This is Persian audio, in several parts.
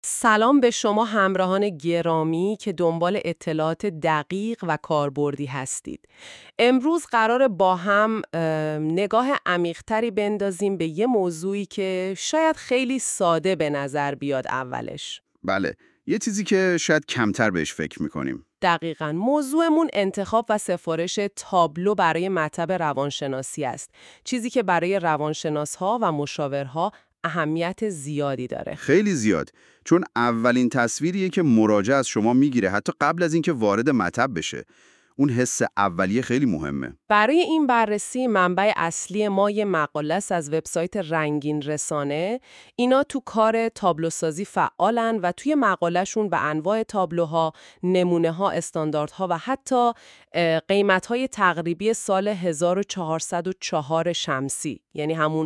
سلام به شما همراهان گرامی که دنبال اطلاعات دقیق و کاربردی هستید. امروز قراره با هم نگاه عمیق‌تری بندازیم به یه موضوعی که شاید خیلی ساده به نظر بیاد اولش. بله، یه چیزی که شاید کمتر بهش فکر میکنیم. دقیقاً موضوعمون انتخاب و سفارش تابلو برای مطب روانشناسی است. چیزی که برای روانشناس‌ها و مشاورها اهمیت زیادی داره. خیلی زیاد، چون اولین تصویریه که مراجع از شما میگیره حتی قبل از اینکه وارد مطب بشه. اون حس اولیه خیلی مهمه. برای این بررسی منبع اصلی ما یه مقاله است از وبسایت رنگین رسانه. اینا تو کار تابلوسازی فعالن و توی مقالهشون به انواع تابلوها، نمونه‌ها، استانداردها و حتی قیمت‌های تقریبی سال 1404 شمسی، یعنی همون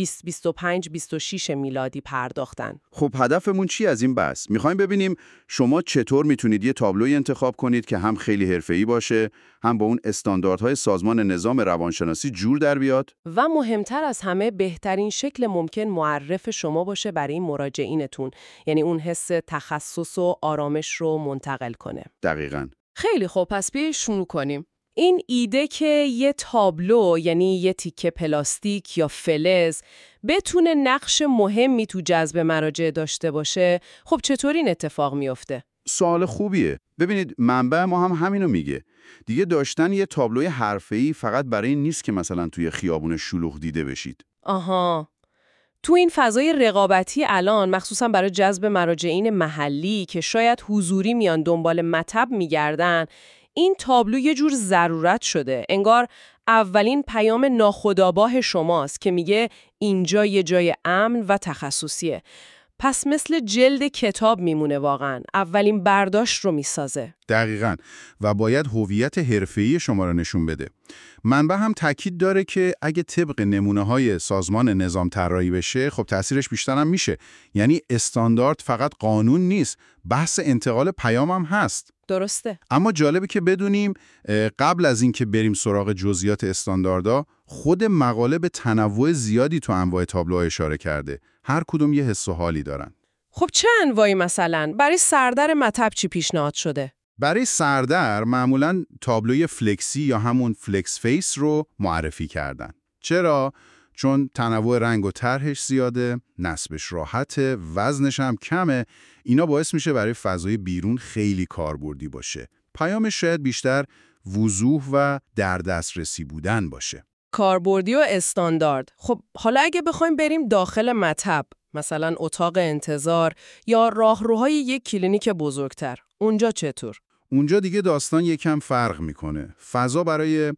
2025 26 میلادی پرداختن. خب هدفمون چی از این بحث؟ میخوایم ببینیم شما چطور میتونید یه تابلوی انتخاب کنید که هم خیلی حرفه‌ای باشه، هم با اون استانداردهای سازمان نظام روانشناسی جور در بیاد. و مهمتر از همه بهترین شکل ممکن معرف شما باشه برای این مراجعینتون، یعنی اون حس تخصص و آرامش رو منتقل کنه. دقیقاً. خیلی خوب، پس بیایید شروع کنیم. این ایده که یه تابلو، یعنی یه تیکه پلاستیک یا فلز، بتونه نقش مهمی تو جذب مراجع داشته باشه، خب چطور این اتفاق میفته؟ سوال خوبیه. ببینید منبع ما هم همینو میگه. دیگه داشتن یه تابلوی حرفه‌ای فقط برای این نیست که مثلا توی خیابون شلوغ دیده بشید. آها. تو این فضای رقابتی الان، مخصوصا برای جذب مراجعین محلی که شاید حضوری میان دنبال مطب میگردن، این تابلو یه جور ضرورت شده. انگار اولین پیام ناخودآگاه شماست که میگه اینجا یه جای امن و تخصصیه. پس مثل جلد کتاب میمونه واقعا. اولین برداشت رو میسازه. دقیقاً، و باید هویت حرفه‌ای شما را نشون بده. منبع هم تاکید داره که اگه طبق نمونه‌های سازمان نظام طراحی بشه، خب تأثیرش بیشتر هم میشه. یعنی استاندارد فقط قانون نیست، بحث انتقال پیام هم هست. درسته. اما جالبه که بدونیم قبل از اینکه بریم سراغ جزئیات استانداردها، خود مقاله به تنوع زیادی تو انواع تابلوها اشاره کرده. هر کدوم یه حس و حالی دارن. خب چه انواعی مثلا؟ برای سردر مطب چی پیشنهاد شده؟ برای سردر معمولاً تابلوی فلکسی یا همون فلکس فیس رو معرفی کردن. چرا؟ چون تنوع رنگ و طرحش زیاده، نصبش راحته، وزنش هم کمه. اینا باعث میشه برای فضای بیرون خیلی کاربردی باشه. پیامش شاید بیشتر وضوح و در دسترسی بودن باشه. کاربردی و استاندارد. خب حالا اگه بخوایم بریم داخل مطب، مثلا اتاق انتظار یا راهروهای یک کلینیک بزرگتر، اونجا چطور؟ اونجا دیگه داستان یکم فرق میکنه. فضا برای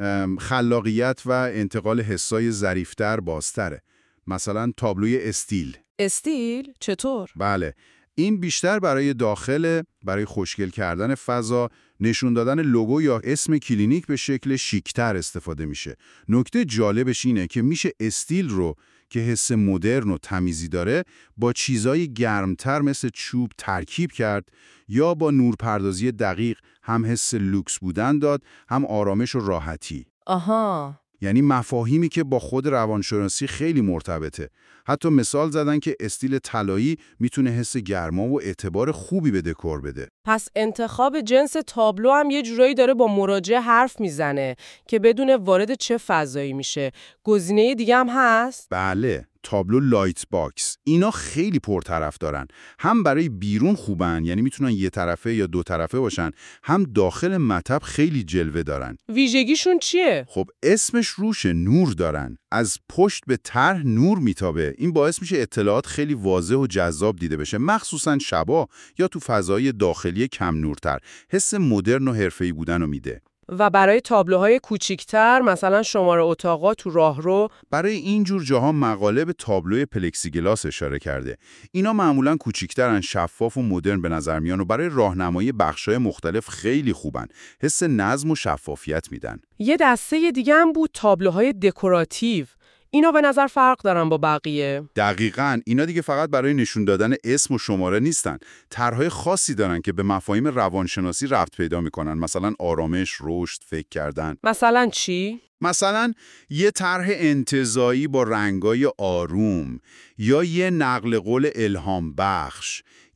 خلاقیت و انتقال حسای ظریف‌تر بازتره. مثلا تابلوی استیل. استیل؟ چطور؟ بله، این بیشتر برای داخل، برای خوشگل کردن فضا، نشون دادن لوگو یا اسم کلینیک به شکل شیکتر استفاده میشه. نکته جالبش اینه که میشه استیل رو که حس مدرن و تمیزی داره با چیزای گرمتر مثل چوب ترکیب کرد یا با نورپردازی دقیق هم حس لوکس بودن داد، هم آرامش و راحتی. آها. یعنی مفاهیمی که با خود روانشناسی خیلی مرتبطه. حتی مثال زدن که استیل طلایی میتونه حس گرما و اعتبار خوبی به دکور بده. پس انتخاب جنس تابلو هم یه جورایی داره با مراجع حرف میزنه که بدون وارد چه فضایی میشه. گزینه دیگه هم هست؟ بله، تابلو لایت باکس. اینا خیلی پرطرف دارن. هم برای بیرون خوبن، یعنی میتونن یه طرفه یا دو طرفه باشن، هم داخل مطب خیلی جلوه دارن. ویژگیشون چیه؟ خب اسمش روش، نور دارن. از پشت به طرح نور میتابه. این باعث میشه اطلاعات خیلی واضح و جذاب دیده بشه، مخصوصا شبا یا تو فضای داخلی کم نورتر. حس مدرن و حرفه‌ای بودن رو میده. و برای تابلوهای کوچیکتر، مثلا شماره اتاقا تو راهرو، برای این جور جاها مقاله به تابلوی پلکسیگلاس اشاره کرده. اینا معمولاً کوچیک‌ترن، شفاف و مدرن به نظر میان و برای راهنمایی بخش‌های مختلف خیلی خوبن. حس نظم و شفافیت میدن. یه دسته دیگه هم بود تابلوهای دکوراتیو. اینا به نظر فرق دارن با بقیه. دقیقاً، اینا دیگه فقط برای نشون دادن اسم و شماره نیستن. طرح‌های خاصی دارن که به مفاهیم روانشناسی ربط پیدا میکنن، مثلا آرامش، رشد، فکر کردن. مثلا چی؟ مثلا یه طرح انتزاعی با رنگای آروم، یا یه نقل قول الهام بخش،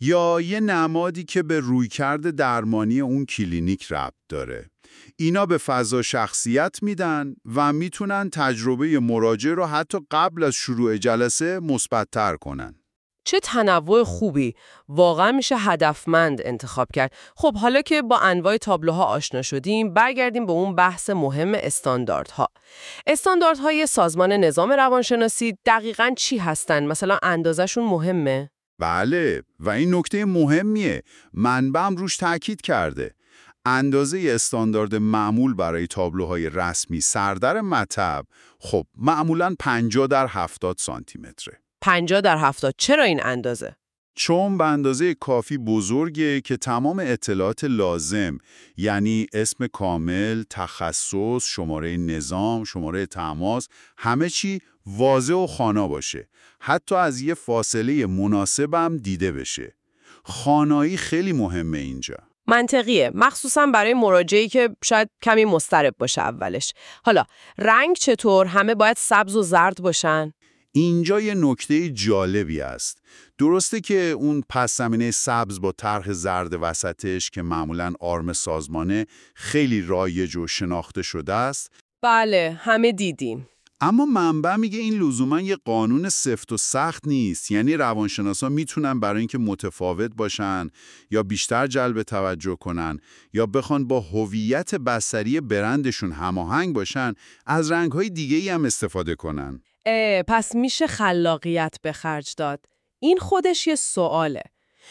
یا یه نمادی که به رویکرد درمانی اون کلینیک ربط داره. اینا به فضا شخصیت میدن و میتونن تجربه مراجع رو حتی قبل از شروع جلسه مثبت‌تر کنن. چه تنوع خوبی، واقعا میشه هدفمند انتخاب کرد. خب حالا که با انواع تابلوها آشنا شدیم، برگردیم به اون بحث مهم استانداردها. استانداردهای سازمان نظام روانشناسی دقیقاً چی هستن؟ مثلا اندازه‌شون مهمه؟ بله، و این نکته مهمیه. منبعم روش تاکید کرده. اندازه استاندارد معمول برای تابلوهای رسمی سردر مطب خب معمولاً 50x70 سانتی متره. 50x70. چرا این اندازه؟ چون به اندازه کافی بزرگه که تمام اطلاعات لازم، یعنی اسم کامل، تخصص، شماره نظام، شماره تماس، همه چی واضح و خوانا باشه. حتی از یه فاصله مناسبم دیده بشه. خوانایی خیلی مهمه اینجا. منطقیه، مخصوصا برای مراجعی که شاید کمی مضطرب باشه اولش. حالا رنگ چطور؟ همه باید سبز و زرد باشن؟ اینجا یه نکته جالبی است. درسته که اون پس زمینه سبز با طرح زرد وسطش که معمولاً آرم سازمانه خیلی رایج و شناخته شده است. بله، همه دیدیم. اما منبع میگه این لزوما یه قانون سفت و سخت نیست. یعنی روانشناسا میتونن برای اینکه متفاوت باشن یا بیشتر جلب توجه کنن یا بخوان با هویت بصری برندشون هماهنگ باشن، از رنگ‌های دیگه‌ای هم استفاده کنن. پس میشه خلاقیت به خرج داد. این خودش یه سواله.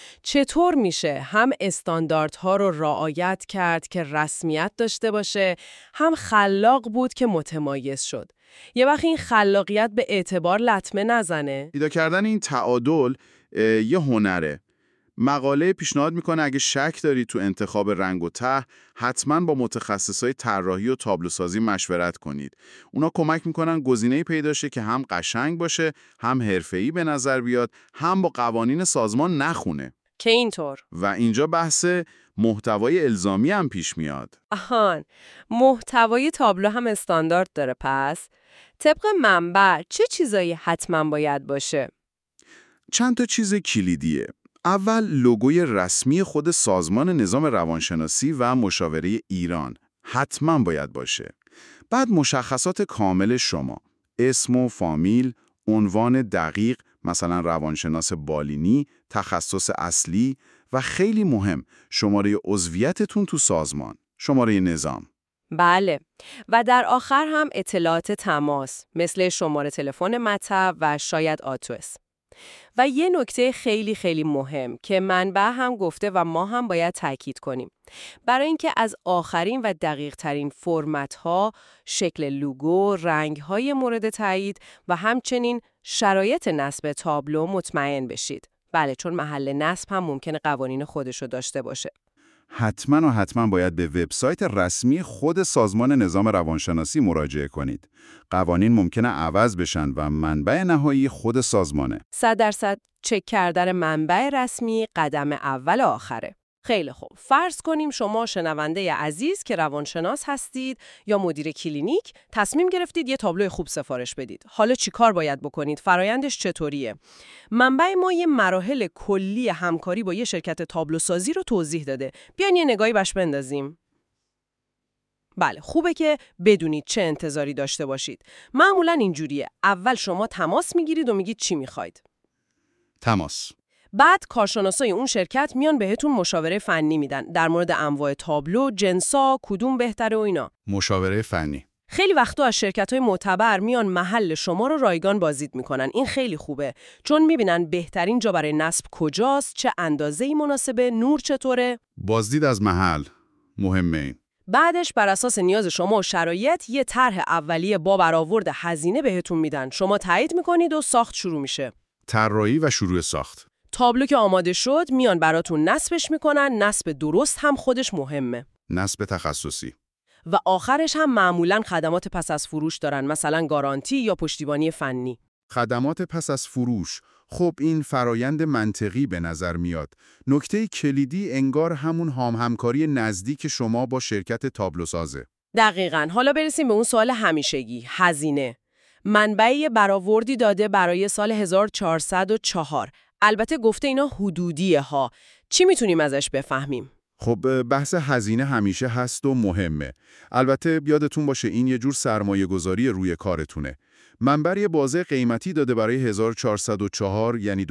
چطور میشه هم استانداردها رو رعایت کرد که رسمیت داشته باشه، هم خلاق بود که متمایز شد؟ یه وقت این خلاقیت به اعتبار لطمه نزنه؟ پیدا کردن این تعادل یه هنره. مقاله پیشنهاد میکنه اگه شک داری تو انتخاب رنگ و طرح، حتما با متخصصای طراحی و تابلوسازی مشورت کنید. اونا کمک میکنن گزینه‌ای پیدا شه که هم قشنگ باشه، هم حرفه‌ای به نظر بیاد، هم با قوانین سازمان نخونه. که اینطور. و اینجا بحث محتوای الزامی هم پیش میاد. آهان، محتوای تابلو هم استاندارد داره. پس طبق منبع چه چیزایی حتما باید باشه؟ چند تا چیز کلیدیه. اول لوگوی رسمی خود سازمان نظام روانشناسی و مشاوره ایران حتما باید باشه. بعد مشخصات کامل شما، اسم و فامیل، عنوان دقیق، مثلا روانشناس بالینی، تخصص اصلی و خیلی مهم شماره عضویتتون تو سازمان، شماره نظام. بله، و در آخر هم اطلاعات تماس مثل شماره تلفن مطب و شاید آدرس. و یه نکته خیلی خیلی مهم که منبع هم گفته و ما هم باید تاکید کنیم. برای اینکه از آخرین و دقیق ترین فرمت‌ها، شکل لوگو، رنگ‌های مورد تایید و همچنین شرایط نصب تابلو مطمئن بشید. بله، چون محل نصب هم ممکنه قوانین خودشو داشته باشه. حتما باید به وبسایت رسمی خود سازمان نظام روانشناسی مراجعه کنید. قوانین ممکنه عوض بشن و منبع نهایی خود سازمانه. 100% چک کردن منبع رسمی قدم اول و آخره. خیلی خوب. فرض کنیم شما شنونده عزیز که روانشناس هستید یا مدیر کلینیک تصمیم گرفتید یه تابلو خوب سفارش بدید. حالا چی کار باید بکنید؟ فرایندش چطوریه؟ منبع ما یه مراحل کلی همکاری با یه شرکت تابلوسازی رو توضیح داده. بیاین یه نگاهی بهش بندازیم. بله، خوبه که بدونید چه انتظاری داشته باشید. معمولاً اینجوریه. اول شما تماس میگیرید و میگید چی میخواید. تماس. بعد کارشناسای اون شرکت میان بهتون مشاوره فنی میدن در مورد انواع تابلو، جنسا، کدوم بهتره و اینا. مشاوره فنی. خیلی وقتا از شرکت‌های معتبر میان محل شما رو رایگان بازدید میکنن. این خیلی خوبه، چون میبینن بهترین جا برای نصب کجاست، چه اندازه‌ای مناسبه، نور چطوره. بازدید از محل مهمه این. بعدش بر اساس نیاز شما و شرایط یه طرح اولیه با برآورد هزینه بهتون میدن. شما تایید میکنید و ساخت شروع میشه. طراحی و شروع ساخت. تابلو که آماده شد میان براتون نصبش میکنن. نصب درست هم خودش مهمه. نصب تخصصی. و آخرش هم معمولاً خدمات پس از فروش دارن، مثلا گارانتی یا پشتیبانی فنی. خدمات پس از فروش. خب این فرایند منطقی به نظر میاد. نکته کلیدی انگار همون همکاری نزدیک شما با شرکت تابلوسازه. دقیقاً. حالا برسیم به اون سوال همیشگی، هزینه. منبع برآوردی داده برای سال 1404. البته گفته اینا حدودیه ها. چی میتونیم ازش بفهمیم؟ خب بحث هزینه همیشه هست و مهمه. البته یادتون باشه این یه جور سرمایه گذاری روی کارتونه. منبر یه بازه قیمتی داده برای 1404 یعنی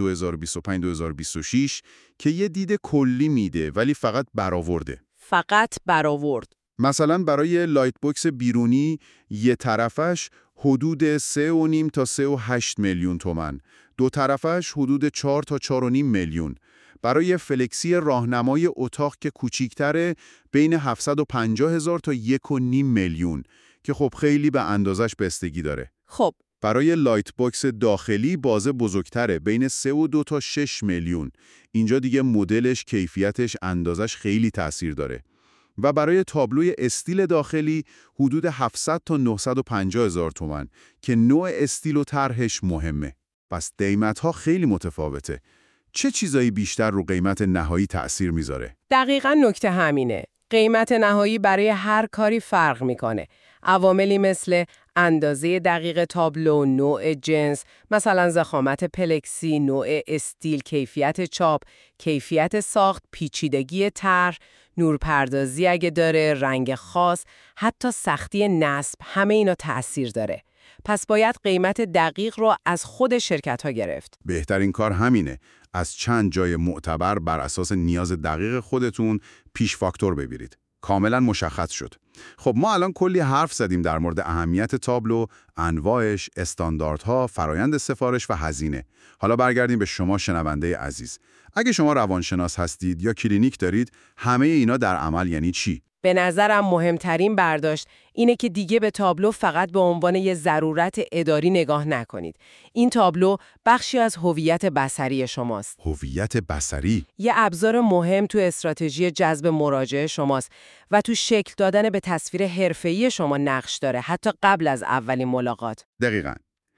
2025-2026 که یه دید کلی میده ولی فقط برآورده. فقط برآورد. مثلا برای لایت بوکس بیرونی یه طرفش حدود 3.5 تا 3.8 میلیون تومان، دو طرفش حدود 4 تا 4.5 میلیون. برای فلکسی راهنمای اتاق که کوچیک‌تره بین 750,000 تا 1.5 میلیون که خب خیلی به اندازش بستگی داره. خب برای لایت بوکس داخلی بازه بزرگتره بین 3.2 تا 6 میلیون. اینجا دیگه مدلش، کیفیتش، اندازش خیلی تأثیر داره. و برای تابلوی استیل داخلی حدود 700 تا 950,000 تومان که نوع استیل و طرحش مهمه. پس قیمت‌ها خیلی متفاوته. چه چیزایی بیشتر رو قیمت نهایی تأثیر میذاره؟ دقیقاً نکته همینه. قیمت نهایی برای هر کاری فرق میکنه. عواملی مثل اندازه دقیق تابلو، نوع جنس، مثلا ضخامت پلکسی، نوع استیل، کیفیت چاپ، کیفیت ساخت، پیچیدگی طرح، نورپردازی اگه داره، رنگ خاص، حتی سختی نصب، همه اینا تأثیر داره. پس باید قیمت دقیق رو از خود شرکت‌ها گرفت. بهترین کار همینه. از چند جای معتبر بر اساس نیاز دقیق خودتون پیش فاکتور بگیرید. کاملا مشخص شد. خب ما الان کلی حرف زدیم در مورد اهمیت تابلو، انواعش، استانداردها، فرایند سفارش و هزینه. حالا برگردیم به شما شنونده عزیز. اگه شما روانشناس هستید یا کلینیک دارید، همه اینا در عمل یعنی چی؟ به نظرم مهمترین برداشت اینه که دیگه به تابلو فقط به عنوان یه ضرورت اداری نگاه نکنید. این تابلو بخشی از هویت بصری شماست. هویت بصری؟ یه ابزار مهم تو استراتژی جذب مراجعه شماست و تو شکل دادن به تصویر حرفه‌ای شما نقش داره، حتی قبل از اولین ملاقات. دقیقاً.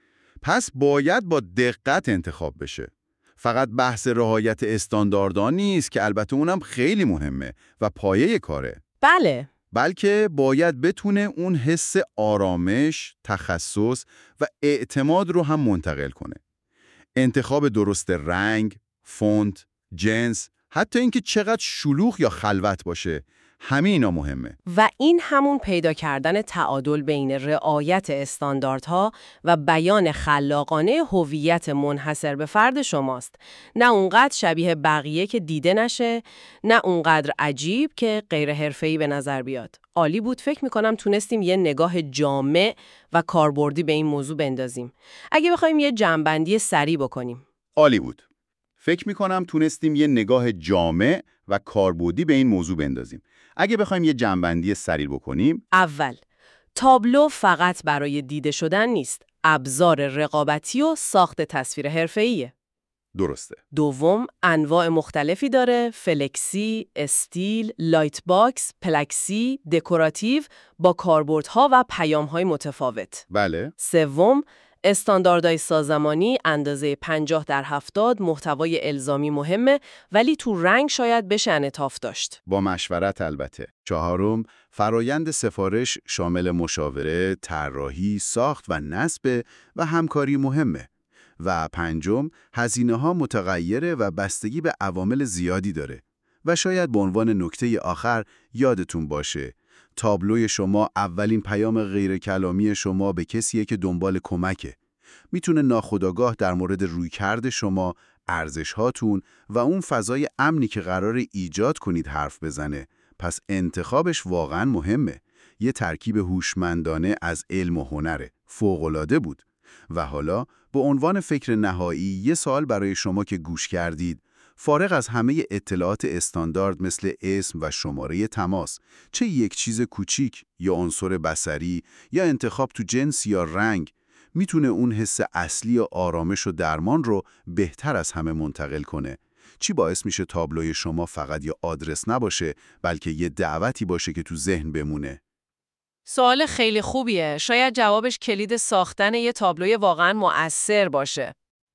پس باید با دقت انتخاب بشه. فقط بحث رعایت استانداردها نیست که البته اونم خیلی مهمه و پایه کاره. بله. بلکه باید بتونه اون حس آرامش، تخصص و اعتماد رو هم منتقل کنه. انتخاب درست رنگ، فونت، جنس، حتی اینکه چقدر شلوغ یا خلوت باشه، همه اینا مهمه. و این همون پیدا کردن تعادل بین رعایت استانداردها و بیان خلاقانه هویت منحصر به فرد شماست. نه اونقدر شبیه بقیه که دیده نشه، نه اونقدر عجیب که غیر حرفه‌ای به نظر بیاد. عالی بود. فکر می‌کنم تونستیم یه نگاه جامع و کاربردی به این موضوع بندازیم. اگه بخوایم یه جمع‌بندی سریع بکنیم. عالی بود. فکر می‌کنم تونستیم یه نگاه جامع و کاربردی به این موضوع بندازیم. اگه بخوایم یه جمع‌بندی سریع بکنیم، اول، تابلو فقط برای دیده شدن نیست، ابزار رقابتی و ساخت تصویر حرفه‌ایه. درسته. دوم، انواع مختلفی داره: فلکسی، استیل، لایت باکس، پلکسی، دکوراتیو، با کاربردها و پیام‌های متفاوت. بله. سوم، استانداردهای سازمانی، اندازه 50x70، محتوای الزامی مهمه، ولی تو رنگ شاید بشه انعطاف داشت. با مشورت البته. چهارم، فرایند سفارش شامل مشاوره، طراحی، ساخت و نصب و همکاری مهمه. و پنجم، هزینه‌ها متغیره و بستگی به عوامل زیادی داره. و شاید به عنوان نکته آخر یادتون باشه، تابلوی شما اولین پیام غیر کلامی شما به کسیه که دنبال کمکه. میتونه ناخودآگاه در مورد رویکرد شما، ارزش‌هاتون و اون فضای امنی که قرار ایجاد کنید حرف بزنه. پس انتخابش واقعاً مهمه. یه ترکیب هوشمندانه از علم و هنره. فوق‌العاده بود. و حالا به عنوان فکر نهایی یه سوال برای شما که گوش کردید. فارغ از همه اطلاعات استاندارد مثل اسم و شماره تماس، چه یک چیز کوچیک یا عنصر بصری یا انتخاب تو جنس یا رنگ میتونه اون حس اصلی و آرامش و درمان رو بهتر از همه منتقل کنه؟ چی باعث میشه تابلوی شما فقط یه آدرس نباشه، بلکه یه دعوتی باشه که تو ذهن بمونه؟ سوال خیلی خوبیه. شاید جوابش کلید ساختن یه تابلوی واقعاً مؤثر باشه.